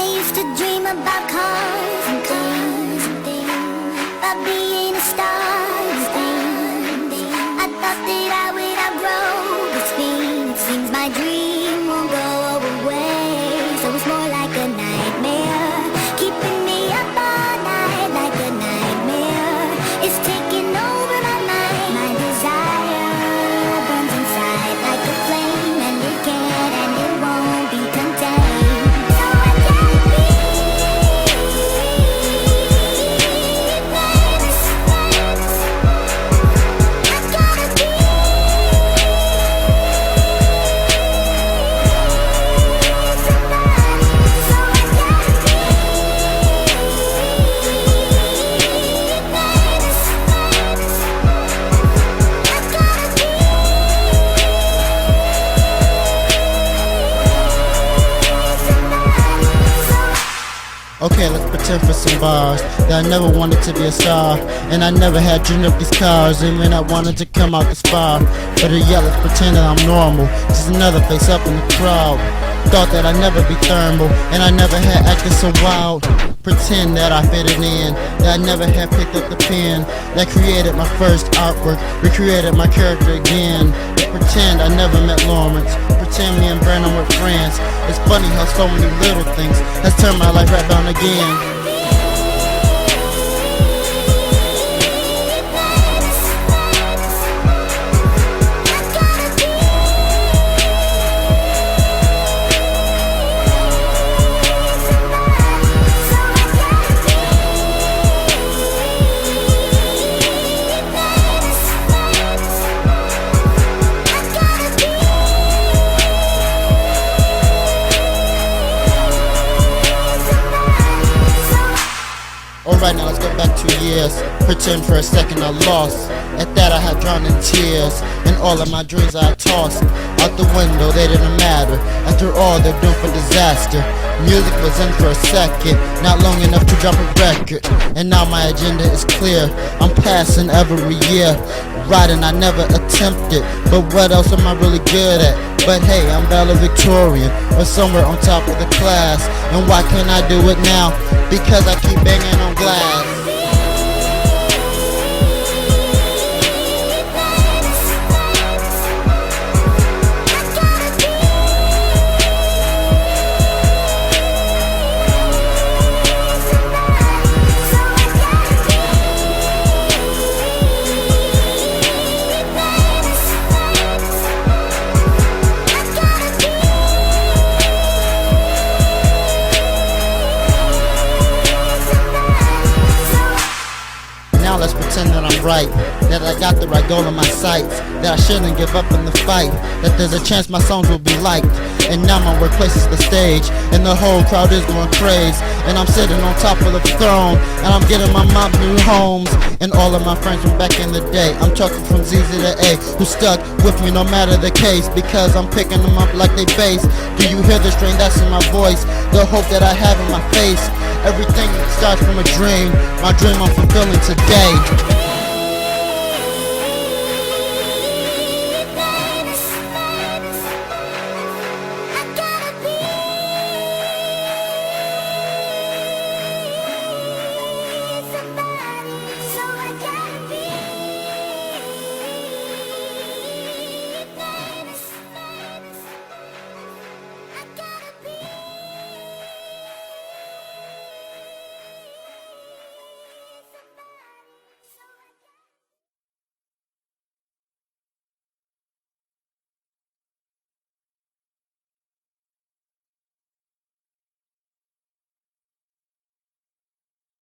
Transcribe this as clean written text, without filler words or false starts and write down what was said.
used to dream about cars and things, about being a star and things. I thought that I would outgrow this feeling. It seems my dream won't go away. So it's more like a nightmare, keeping me up all night like a nightmare. It's taking over my mind. My desire burns inside like a flame, and it can't and it won't be contained. So I gotta be famous. I gotta be somebody. So I gotta be famous. I gotta be Okay, let's pretend for some bars that I never wanted to be a star, and I never had dreamed of these cars, even I wanted to come out this far. Better yet, let's pretend that I'm normal, just another face up in the crowd. Thought that I'd never be thermal, and I never had acted so wild. Pretend that I fitted in, that I never had picked up the pen that created my first artwork, recreated my character again. Pretend I never met Lawrence, pretend me and Brandon were friends. It's funny how so many little things has turned my life right down again. Alright, now let's go back 2 years. Pretend for a second I lost. At that I had drowned in tears, and all of my dreams I had tossed out the window, they didn't matter. After all, they're doomed for disaster. Music was in for a second, not long enough to drop a record. And now my agenda is clear, I'm passing every year. Writing I never attempted, but what else am I really good at? But hey, I'm valedictorian, or somewhere on top of the class. And why can't I do it now? Because I keep banging on glass. Now let's pretend that I'm right, that I got the right goal in my sights, that I shouldn't give up in the fight, that there's a chance my songs will be liked. And now my workplace is the stage, and the whole crowd is going crazy. And I'm sitting on top of the throne, and I'm getting my mom new homes, and all of my friends from back in the day. I'm talking from Z to the A, who stuck with me no matter the case, because I'm picking them up like they bass. Do you hear the strain that's in my voice, the hope that I have in my face? Everything starts from a dream, my dream I'm fulfilling today.